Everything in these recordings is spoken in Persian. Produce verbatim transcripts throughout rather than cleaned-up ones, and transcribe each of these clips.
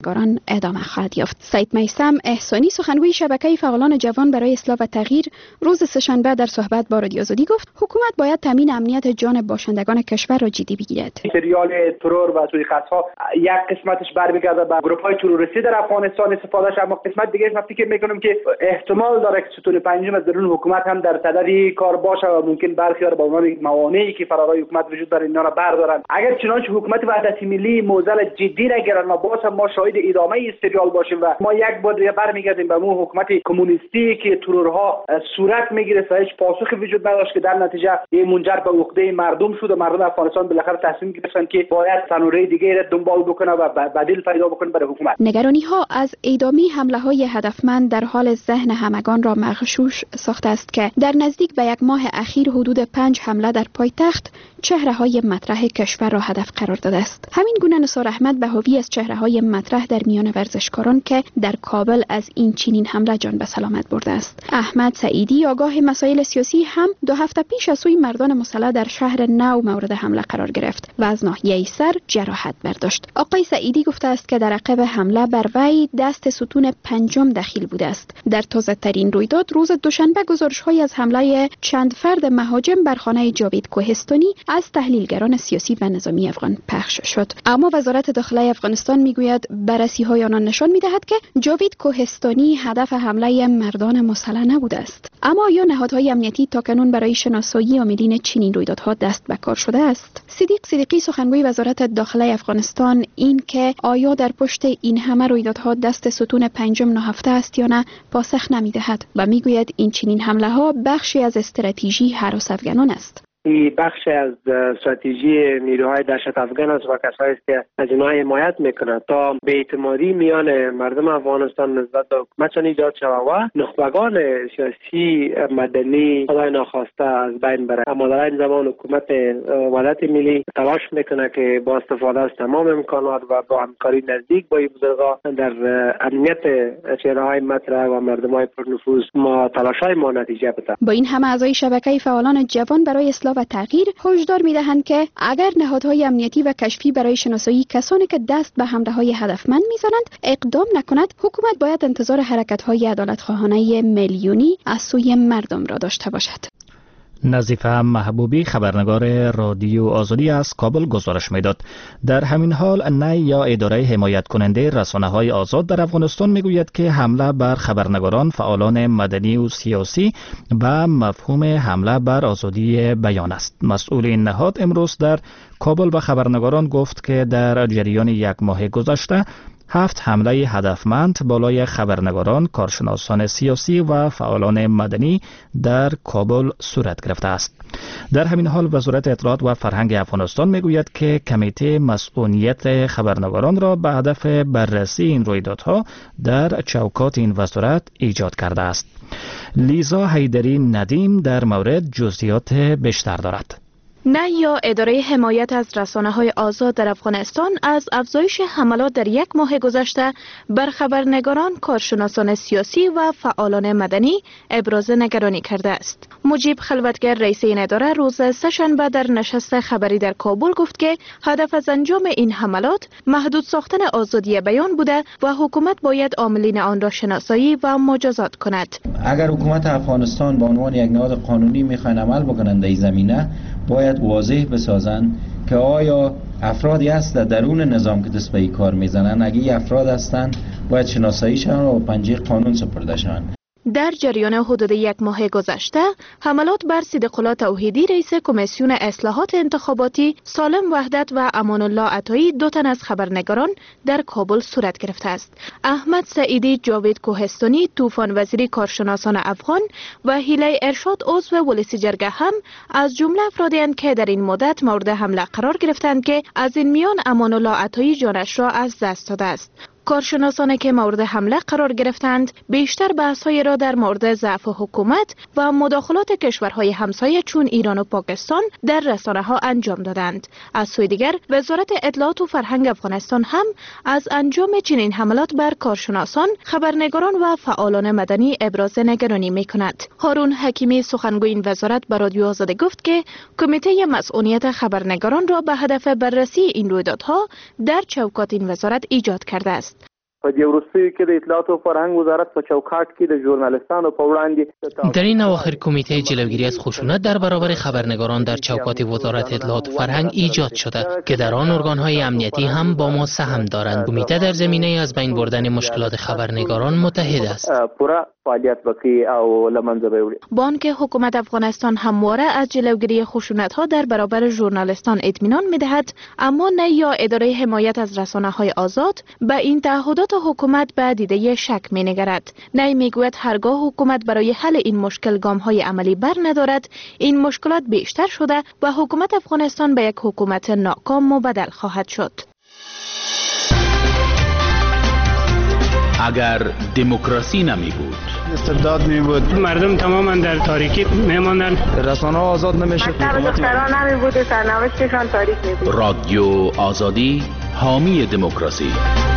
گاران ادامه خواهد یافت. سید میثم احسانی سخنگوی شبکه فعالان جوان برای اصلاح و تغییر روز سه‌شنبه در صحبت با رادیو آزادی گفت حکومت باید تامین امنیت جان باشندگان کشور را جدی بگیرد. سریال ترور و سوءقصدها یک قسمتش برمیگرده به گروه‌های تروریستی در افغانستان استفادهش، اما قسمت دیگه ما فکر میکنم که احتمال داره که ستون پنجم از درون حکومت هم در صدد کار باشه و ممکن برخی را به عنوان موانعی که فرارای حکومت وجود داره اینا را بردارن. اگر چنانچه حکومت وحدت ملی موزل جدی نگیرن ما باز هم ما شاهد ادامه استریال باشیم و ما یک بار دیگه برمیگردیم به اون حکومت کمونیستی که ترورها صورت میگیره و هیچ پاسخی وجود نداشت که در نتیجه این منجر به عقده مردم شد و مردم افغانستان بالاخره تصمیم گرفتن که باید تنوره دیگه را دنبال بکنه و بدیل پیدا بکنه برای حکومت. نگرانی ها از ادامه حمله های هدفمند در حال ذهن همگان را مغشوش ساخته است که در نزدیک به یک ماه اخیر حدود پنج حمله در پایتخت چهره های مطرح کشور را هدف قرار داده است. همین گونه نثار احمد بهاوی از چهره های مطرح در میان ورزشکاران که در کابل از این چنین حمله جان به سلامت برده است. احمد سعیدی آگاه مسائل سیاسی هم دو هفته پیش از سوی مردان مسلح در شهر نو مورد حمله قرار گرفت و از ناحیه سر جراحت برداشت. آقای سعیدی گفته است که در عقب حمله بر وی دست ستون پنجم دخیل بوده است. در تازه ترین رویداد روز دوشنبه گزارش‌های از حمله چند فرد مهاجم بر خانه جاوید کوهستانی از تحلیلگران سیاسی و نظامی افغان پخش شد. اما وزارت داخلی افغانستان میگوید بررسی‌های آنان نشان می‌دهد که جاوید کوهستانی هدف حمله مردان مسلح نبوده است. اما آیا نهادهای امنیتی تاکنون برای شناسایی عاملین چنین رویدادها دست به کار شده است؟ صدیق صدیقی سخنگوی وزارت داخلی افغانستان این که آیا در پشت این همه رویدادها دست ستون پنجم نهفته است یا نه پاسخ نمی‌دهد و میگوید این چنین حمله‌ها بخشی از استراتژی هراس افغانان است. این بخش از استراتژی نیروهای دهشت افغان است و کسایی که از اینها حمایت میکنند تا بی‌اعتمادی میان مردم افغانستان نسبت به حکومت ایجاد شود و نخبگان سیاسی مدنی خدای ناخواسته از بین بره. اما در این زمان حکومت وحدت ملی تلاش میکنه که با استفاده از تمام امکانات و با همکاری نزدیک با بزرگان در امنیت چهره‌های مطرح و مردم‌های پرنفوذ ما تلاش‌های ما نتیجه بده. با این همه اعضای شبکه فعالان جوان برای اصلاح و تغییر هشدار می‌دهند که اگر نهادهای امنیتی و کشفی برای شناسایی کسانی که دست به حمله‌های هدفمند می‌زنند اقدام نکند، حکومت باید انتظار حرکت‌های عدالت‌خواهانه میلیونی از سوی مردم را داشته باشد. نظیفه محبوبی خبرنگار رادیو آزادی از کابل گزارش میداد. در همین حال نی یا اداره حمایت کننده رسانه‌های آزاد در افغانستان میگوید که حمله بر خبرنگاران، فعالان مدنی و سیاسی و مفهوم حمله بر آزادی بیان است. مسئول این نهاد امروز در کابل به خبرنگاران گفت که در جریان یک ماه گذشته هفت حمله هدفمند بالای خبرنگاران، کارشناسان سیاسی و فعالان مدنی در کابل صورت گرفته است. در همین حال وزارت اطلاعات و فرهنگ افغانستان میگوید که کمیته مسئولیت خبرنگاران را به هدف بررسی این رویدادها در چوکات این وزارت ایجاد کرده است. لیزا حیدری ندیم در مورد جزئیات بیشتر دارد. نی یا اداره حمایت از رسانه‌های آزاد در افغانستان از افزایش حملات در یک ماه گذشته بر خبرنگاران، کارشناسان سیاسی و فعالان مدنی ابراز نگرانی کرده است. مجیب خلوتگر رئیس این اداره روز سه‌شنبه در نشست خبری در کابل گفت که هدف از انجام این حملات محدود ساختن آزادی بیان بوده و حکومت باید عاملین آن را شناسایی و مجازات کند. اگر حکومت افغانستان به عنوان یک نهاد قانونی میخواین عمل بکنند در این زمینه، باید واضح بسازند که آیا افرادی هست در درون نظام که دست به این کار میزنن، اگه این افراد هستند باید شناسایی شوند و پنجه قانون سپرده شوند. در جریان حدود یک ماه گذشته حملات بر صدیق‌الله توحیدی رئیس کمیسیون اصلاحات انتخاباتی، سالم وحدت و امان الله عطایی دو تن از خبرنگاران در کابل صورت گرفته است. احمد سعیدی، جاوید کوهستانی، طوفان وزیری کارشناسان افغان و هیله ارشاد عضو ولسی جرگه هم از جمله افرادی اند که در این مدت مورد حمله قرار گرفتند که از این میان امان الله عطایی جانش را از دست داده است. کارشناسانی که مورد حمله قرار گرفتند بیشتر بحث‌های را در مورد ضعف حکومت و مداخلات کشورهای همسایه چون ایران و پاکستان در رسانه‌ها انجام دادند. از سوی دیگر وزارت اطلاعات و فرهنگ افغانستان هم از انجام چنین حملات بر کارشناسان، خبرنگاران و فعالان مدنی ابراز نگرانی می‌کند. هارون حکیمی سخنگوی این وزارت به رادیو آزادی گفت که کمیته مسئولیت خبرنگاران را به هدف بررسی این رویدادها در چوکات این وزارت ایجاد کرده است. په دې وروستیو کې د اطلاعات او فرهنګ وزارت په چوکاټ کې د ژورنالیستانو په وړاندې در این اواخر کمیته جلوگیری از خشونت در برابر خبرنگاران در چوکات وزارت اطلاعات و فرهنگ ایجاد شده که در آن ارگان‌های امنیتی هم با ما سهم دارند. کمیته در زمینه از بین بردن مشکلات خبرنگاران متحد است. بانک حکومت افغانستان همواره از جلوگیری خشونت‌ها در برابر ژورنالیستان اطمینان می‌دهد، اما نه یا اداره حمایت از رسانه‌های آزاد به این تعهدات حکومت به دیده شک می‌نگرد. نه میگوید هرگاه حکومت برای حل این مشکل گام‌های عملی بر ندارد، این مشکلات بیشتر شده و حکومت افغانستان به یک حکومت ناکام مبدل خواهد شد. اگر دموکراسی نمی بود، استبداد می بود، مردم تماما در تاریکی می ماندند، رسانه ها آزاد نمی شد، دختران نمی بود و سرنوشتشان تاریک می بود. رادیو آزادی حامی دموکراسی.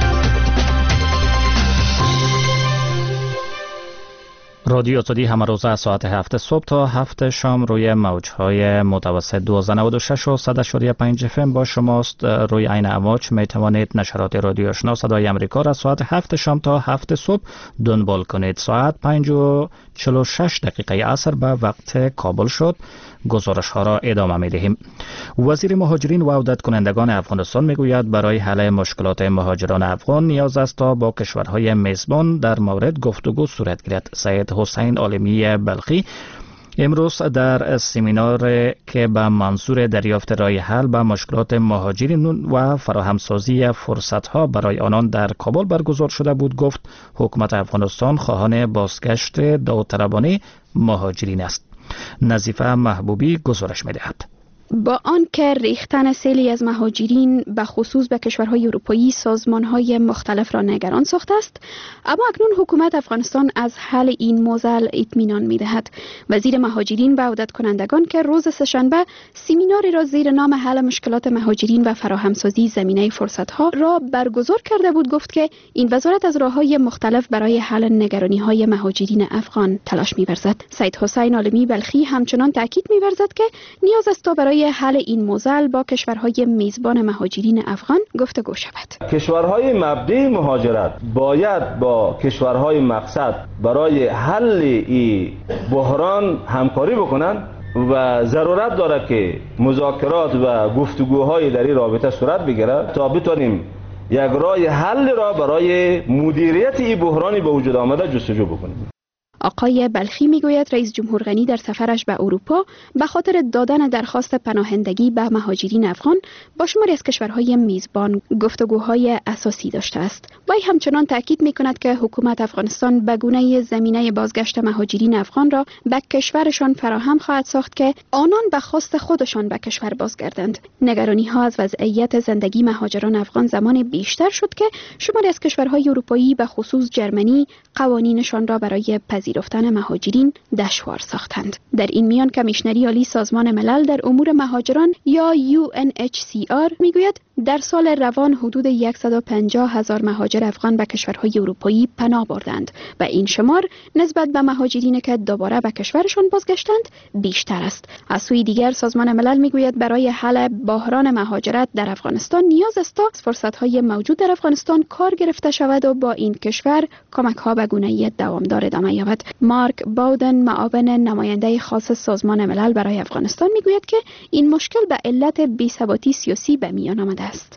رادیو آزادی همه روز از ساعت هفت صبح تا هفت شام روی موجهای متوسط دویست و نود و شش و صد و پنج اف ام با شماست. روی عین امواج می توانید نشرات رادیو آشنا صدای امریکا را ساعت هفت شام تا هفت صبح دنبال کنید. ساعت پنج و چهل و شش دقیقه عصر به وقت کابل شد. گزارش ها را ادامه می دهیم. وزیر مهاجرین و عودت کنندگان افغانستان می گوید برای حل مشکلات مهاجران افغان نیاز است تا با کشورهای میزبان در مورد گفتگو صورت گیرد. سید حسین عالمی بلخی امروز در سمینار که به منظور دریافت راه حل به مشکلات مهاجرین و فراهمسازی فرصت‌ها برای آنان در کابل برگزار شده بود گفت حکومت افغانستان خواهان بازگشت داوطلبانه مهاجرین است. نظیفه محبوبی گزارش می‌دهد. با آنکه ریختن سیلی از مهاجرین به خصوص به کشورهای اروپایی سازمانهای مختلف را نگران ساخته است، اما اکنون حکومت افغانستان از حل این موضوع اطمینان می‌دهد. وزیر مهاجرین و عودت کنندگان که روز سه‌شنبه سمیناری را زیر نام حل مشکلات مهاجرین و فراهمسازی زمینه فرصت‌ها را برگزار کرده بود گفت که این وزارت از راه‌های مختلف برای حل نگرانی‌های مهاجرین افغان تلاش می‌ورزد. سید حسین عالمی بلخی همچنان تاکید می‌ورزد که نیاز است تا برای حل این موضوع با کشورهای میزبان مهاجرین افغان گفتگو شود. کشورهای مبدأ مهاجرت باید با کشورهای مقصد برای حل این بحران همکاری بکنند و ضرورت دارد که مذاکرات و گفتگوهای در این رابطه صورت بگیرد تا بتوانیم یک راه حل را برای مدیریت این بحرانی به وجود آمده جستجو بکنیم. آقای بلخی میگوید رئیس جمهور غنی در سفرش به اروپا به خاطر دادن درخواست پناهندگی به مهاجرین افغان با شماری از کشورهای میزبان گفتگوهای اساسی داشته است. وی همچنان تاکید میکند که حکومت افغانستان به گونه زمینه بازگشت مهاجرین افغان را به کشورشان فراهم خواهد ساخت که آنان به خواست خودشان به کشور بازگردند. نگرانی ها از وضعیت زندگی مهاجران افغان زمان بیشتر شد که شماری از کشورهای اروپایی به خصوص جرمنی قوانینشان را برای پذیرفتن مهاجرین دشوار ساختند. در این میان کمیشنری عالی سازمان ملل در امور مهاجران یا یو ان اچ سی آر میگوید در سال روان حدود صد و پنجاه هزار مهاجر افغان به کشورهای اروپایی پناه بردند و این شمار نسبت به مهاجرین که دوباره به کشورشان بازگشتند بیشتر است. از سوی دیگر سازمان ملل میگوید برای حل بحران مهاجرت در افغانستان نیاز است تا فرصت‌های موجود در افغانستان کار گرفته شود و با این کشور کمک‌ها به گونه دوامدار ادامه یابد. مارک باودن معاون نماینده خاص سازمان ملل برای افغانستان میگوید که این مشکل به علت بی‌ثباتی سیاسی به میان آمده است.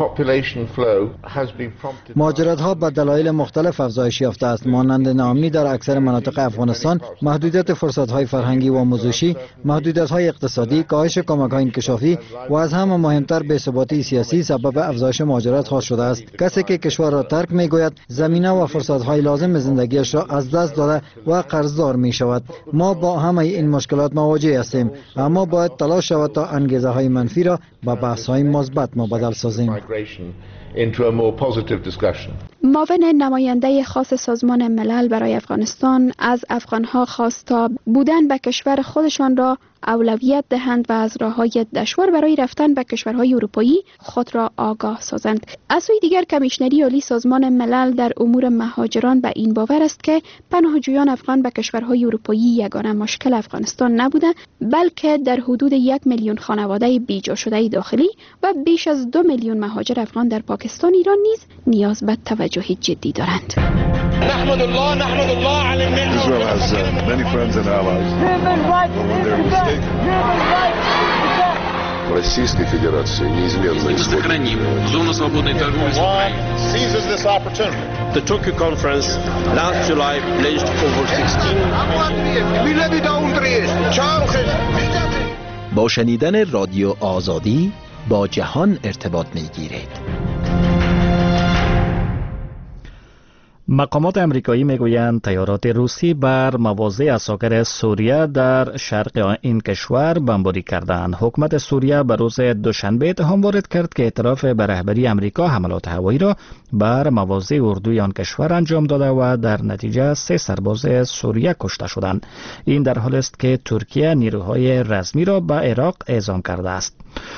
مهاجرت ها به دلایل مختلف افزایش یافته است، مانند ناامنی در اکثر مناطق افغانستان، محدودیت فرصت های فرهنگی و آموزشی، محدودیت های اقتصادی، کاهش کمک های انکشافی و از همه مهمتر بی‌ثباتی سیاسی سبب افزایش مهاجرت ها شده است. کسی که کشور را ترک میگوید زمینه و فرصت های لازم زندگیش را از دست داده و قرضدار می شود. ما با همه این مشکلات مواجه هستیم، اما باید تلاش شود تا انگیزه های منفی را به بحث های مثبت مبدل سازیم. معاون نماینده خاص سازمان ملل برای افغانستان از افغانها خواست تا بودن به کشور خودشان را اولویت دهند و از راه‌های دشوار برای رفتن به کشورهای اروپایی خود را آگاه سازند. از سوی دیگر کمیشنری عالی سازمان ملل در امور مهاجران به این باور است که پناهجویان افغان به کشورهای اروپایی یگانه مشکل افغانستان نبوده، بلکه در حدود یک میلیون خانواده بیجا شده داخلی و بیش از دو میلیون مهاجر افغان در پاکستان ایران نیز نیاز به توجه جدی دارند. نحمد الله نحمد الله علی الملل. Israel has uh, many friends and allies. Российской Федерации неизменно исходит. Сохраним зону свободной торговли с Украиной. The Tokyo Conference last July pledged over sixteen. با شنیدن رادیو آزادی با جهان ارتباط می‌گیرید. مقامات امریکایی میگویند تیارات روسی بر مواضع اساکر سوریه در شرق این کشور بمباری کردند. حکومت سوریه به روز دوشنبه اتهام وارد کرد که اعتراف به رهبری امریکا حملات هوایی را بر مواضع اردوی آن کشور انجام داده و در نتیجه سه سرباز سوریه کشته شدند. این در حالی است که ترکیه نیروهای رزمی را به عراق اعزام کرده است.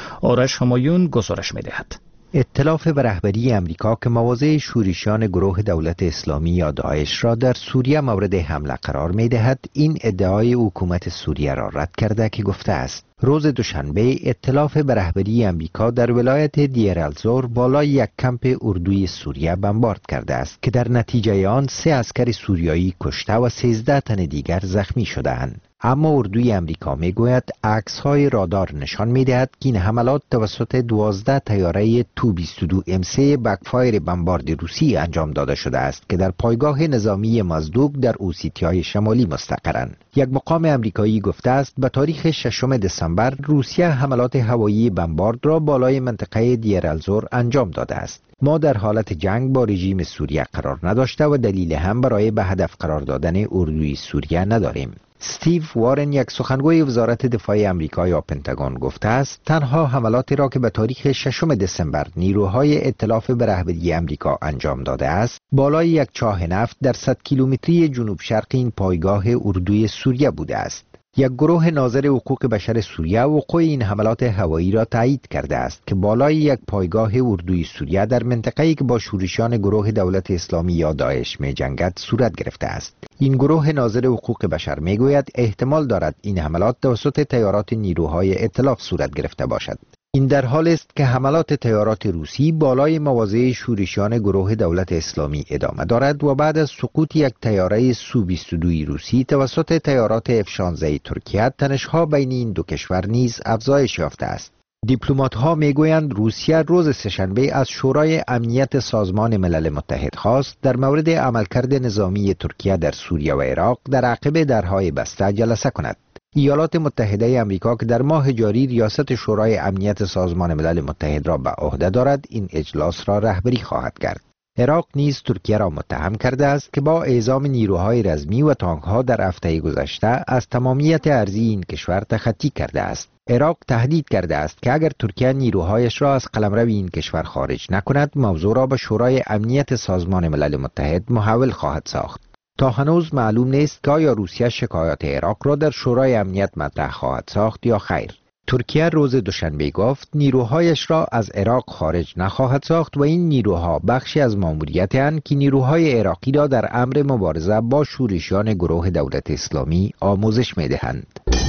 آرش همایون گزارش می‌دهد. ائتلاف به رهبری امریکا که مواضع شورشیان گروه دولت اسلامی یا داعش را در سوریه مورد حمله قرار می دهد، این ادعای حکومت سوریه را رد کرده که گفته است روز دوشنبه ائتلاف به رهبری امریکا در ولایت دیر الزور بالای یک کمپ اردوی سوریه بمبارد کرده است که در نتیجه آن سه عسکر سوریایی کشته و سیزده تن دیگر زخمی شده‌اند. اما اردوی امریکا میگوید عکس‌های رادار نشان می‌دهد که این حملات توسط دوازده طیاره تو بیست و دو ام سه بکفایر بمبارد روسی انجام داده شده است که در پایگاه نظامی مزدوک در اوسیتیای شمالی مستقرند. یک مقام امریکایی گفته است به تاریخ ششم دسامبر روسیه حملات هوایی بمبارد را بالای منطقه دیر الزور انجام داده است. ما در حالت جنگ با رژیم سوریه قرار نداشته و دلیل هم برای به هدف قرار دادن اردوی سوریه نداریم. استیو وارن، یک سخنگوی وزارت دفاع آمریکا یا پنتاگون، گفته است تنها حملاتی را که به تاریخ ششم دسامبر نیروهای ائتلاف به رهبری آمریکا انجام داده است بالای یک چاه نفت در صد کیلومتری جنوب شرق این پایگاه اردوی سوریه بوده است. یک گروه ناظر حقوق بشر سوریه وقوع این حملات هوایی را تایید کرده است که بالای یک پایگاه اردوی سوریه در منطقه‌ای که با شورشیان گروه دولت اسلامی یا داعش می‌جنگد صورت گرفته است. این گروه ناظر حقوق بشر میگوید احتمال دارد این حملات توسط طیارات نیروهای ائتلاف صورت گرفته باشد. این در حال است که حملات طیارات روسی بالای مواضع شورشیان گروه دولت اسلامی ادامه دارد و بعد از سقوط یک طیاره سو بیست و دو روسی توسط طیارات اف شانزده ترکیه، تنش‌ها بین این دو کشور نیز افزایش یافته است. دیپلمات‌ها میگویند روسیه روز سه‌شنبه از شورای امنیت سازمان ملل متحد خواست در مورد عملکرد نظامی ترکیه در سوریه و عراق در عقب درهای بسته جلسه کند. ایالات متحده آمریکا که در ماه جاری ریاست شورای امنیت سازمان ملل متحد را به عهده دارد، این اجلاس را رهبری خواهد کرد. عراق نیز ترکیه را متهم کرده است که با اعزام نیروهای رزمی و تانک‌ها در هفته گذشته از تمامیت ارضی این کشور تخطی کرده است. عراق تهدید کرده است که اگر ترکیه نیروهایش را از قلمرو این کشور خارج نکند، موضوع را به شورای امنیت سازمان ملل متحد محول خواهد ساخت. تا هنوز معلوم نیست که آیا روسیه شکایات عراق را در شورای امنیت مطرح خواهد ساخت یا خیر. ترکیه روز دوشنبه گفت نیروهایش را از عراق خارج نخواهد ساخت و این نیروها بخشی از ماموریت اند که نیروهای عراقی را در امر مبارزه با شورشیان گروه دولت اسلامی آموزش می‌دهند.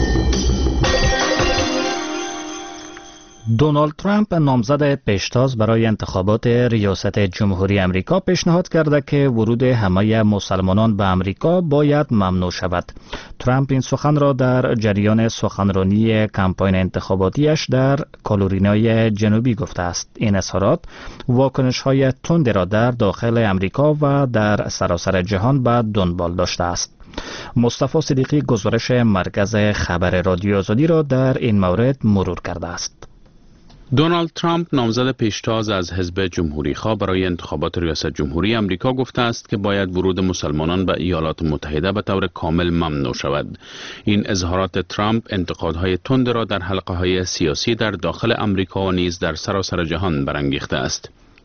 دونالد ترامپ نامزد پیشتاز برای انتخابات ریاست جمهوری امریکا پیشنهاد کرده که ورود همه مسلمانان به امریکا باید ممنوع شود. ترامپ این سخن را در جریان سخنرانی کمپاین انتخاباتیش در کارولینای جنوبی گفته است. این اظهارات واکنش‌های تند را در داخل امریکا و در سراسر جهان به دنبال داشته است. مصطفی صدیقی گزارش مرکز خبر رادیو آزادی را در این مورد مرور کرده است. دونالد ترامپ نامزد پیشتاز از حزب جمهوری‌خواه برای انتخابات ریاست جمهوری آمریکا گفته است که باید ورود مسلمانان به ایالات متحده به طور کامل ممنوع شود. این اظهارات ترامپ انتقادهای تند را در حلقه‌های سیاسی در داخل آمریکا و نیز در سراسر جهان برانگیخته است.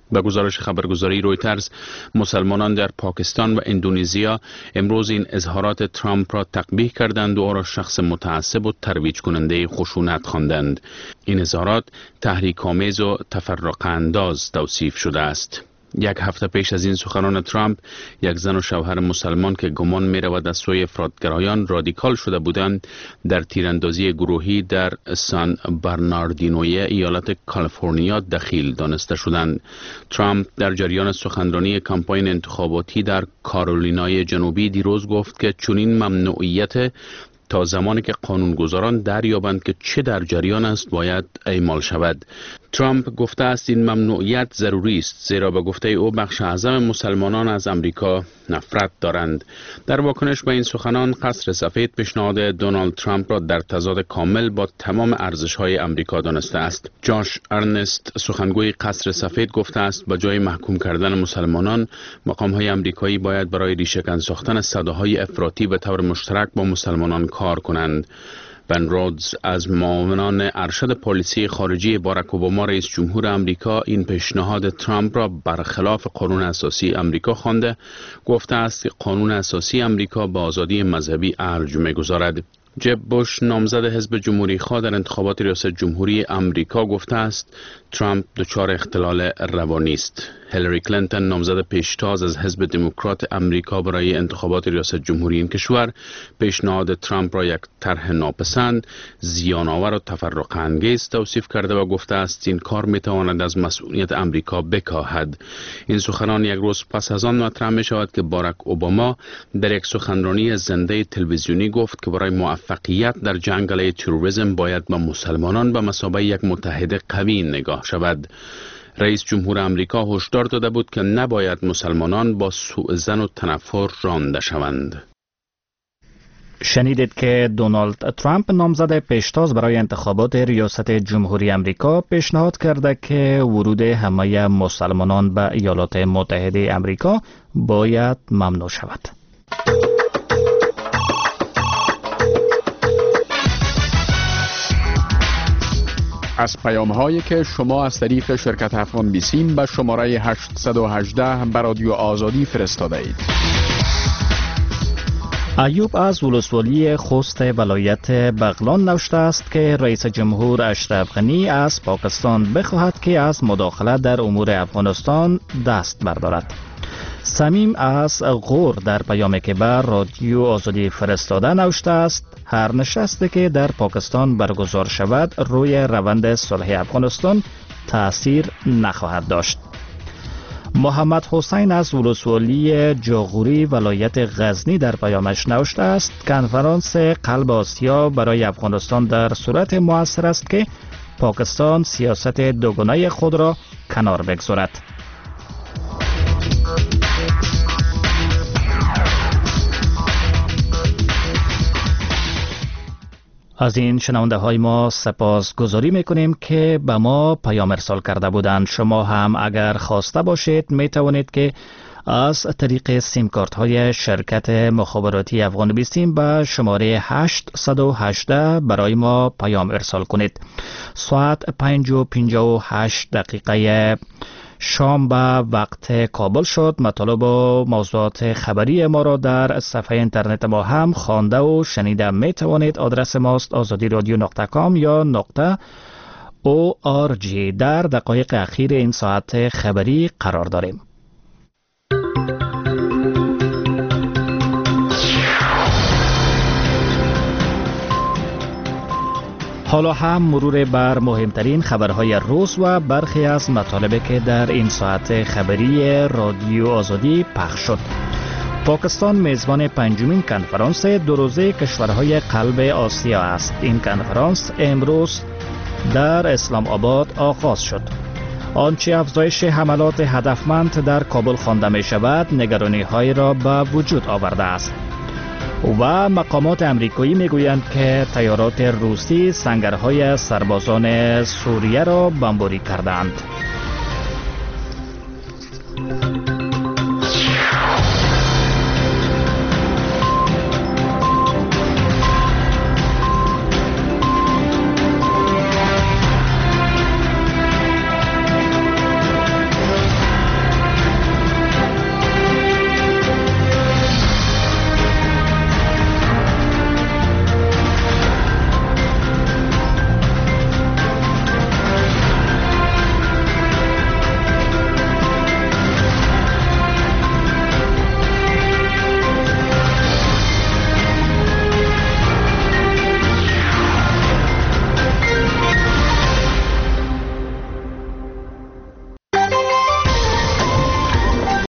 به گزارش خبرگزاری رویترز، مسلمانان در پاکستان و اندونزیا امروز این اظهارات ترامپ را تقبیح کردند و او را شخص متعصب و ترویج کننده خشونت خواندند. این اظهارات تحریک‌آمیز و تفرقه انداز توصیف شده است. یک هفته پیش از این سخنان ترامپ، یک زن و شوهر مسلمان که گمان می رود از سوی افراطگرایان رادیکال شده بودند، در تیراندازی گروهی در سان برناردینوی ایالت کالیفرنیا دخیل دانسته شدند. ترامپ در جریان سخنرانی کمپاین انتخاباتی در کارولینای جنوبی دیروز گفت که چنین ممنوعیت تا زمانی که قانونگذاران دریابند که چه در جریان است باید اعمال شود. ترامپ گفته است این ممنوعیت ضروری است، زیرا به گفته او بخش اعظم مسلمانان از امریکا نفرت دارند. در واکنش به این سخنان، قصر سفید پیشنهاد دونالد ترامپ را در تضاد کامل با تمام ارزش‌های امریکا دانسته است. جاش ارنست، سخنگوی قصر سفید، گفته است به جای محکوم کردن مسلمانان، مقام‌های امریکایی باید برای ریشه‌کن ساختن صداهای افراطی به طور مشترک با مسلمانان کار کنند. بن رودز از معاونان ارشد پالیسی خارجی باراک اوباما رئیس جمهور امریکا این پیشنهاد ترامپ را برخلاف قانون اساسی امریکا خوانده، گفته است که قانون اساسی امریکا به آزادی مذهبی ارج می‌گذارد. جب بوش، نامزد حزب جمهوری خواه در انتخابات ریاست جمهوری امریکا، گفته است ترامپ دچار اختلال روانی است. هیلاری کلینتون، نامزد پیشتاز از حزب دموکرات امریکا برای انتخابات ریاست جمهوری این کشور، پیشنهاد ترامپ را یک طرح ناپسند، زیان‌آور و تفرقه انگیز توصیف کرده و گفته است این کار می‌تواند از مسئولیت امریکا بکاهد. این سخنان یک روز پس از آن مطرح می‌شود که باراک اوباما در یک سخنرانی زنده تلویزیونی گفت که برای موفقیت در جنگ علیه تروریسم باید به مسلمانان به مثابه یک متحد قوی نگاه شود. رئیس جمهور امریکا هشدار داده بود که نباید مسلمانان با سوءظن و تنفر رانده شوند. شنیدید که دونالد ترامپ، نامزد پیشتاز برای انتخابات ریاست جمهوری امریکا، پیشنهاد کرده که ورود همه مسلمانان به ایالات متحده امریکا باید ممنوع شود. از پیام هایی که شما از طریق شرکت افغان بیسیم به شماره هشتصد و هجده به رادیو آزادی فرستاده اید. ایوب از ولسوالی خوست ولایت بغلان نوشته است که رئیس جمهور اشرف غنی از پاکستان بخواهد که از مداخله در امور افغانستان دست بردارد. سمیم از غور در پیامی که بر رادیو آزادی فرستاده نوشته است هر نشستی که در پاکستان برگزار شود روی روند صلح افغانستان تأثیر نخواهد داشت. محمد حسین از ولسوالی جاغوری ولایت غزنی در پیامش نوشته است کنفرانس قلب آسیا برای افغانستان در صورت موثر است که پاکستان سیاست دوگانه خود را کنار بگذارد. از این شنونده های ما سپاس گذاری میکنیم که به ما پیام ارسال کرده بودند. شما هم اگر خواسته باشید می توانید که از طریق سیم کارت های شرکت مخابراتی افغان بیسیم به شماره هشتصد و هجده برای ما پیام ارسال کنید. ساعت پنج و پنجاه و هشت دقیقه شام به وقت کابل شد. مطالب و موضوعات خبری ما را در صفحه اینترنت ما هم خوانده و شنیده می توانید. آدرس ماست آزادی رادیو نقطه کام یا نقطه او آر جی. در دقایق اخیر این ساعت خبری قرار داریم. حالا هم مرور بر مهمترین خبرهای روز و برخی از مطالبی که در این ساعت خبری رادیو آزادی پخش شد. پاکستان میزبان پنجمین کنفرانس دو روزه کشورهای قلب آسیا است. این کنفرانس امروز در اسلام آباد آغاز شد. آنچه افزایش حملات هدفمند در کابل خوانده می شود نگرانی های را به وجود آورده است و مقامات امریکایی میگویند که تیارات روسی سنگرهای سربازان سوریه را بمباری کردند.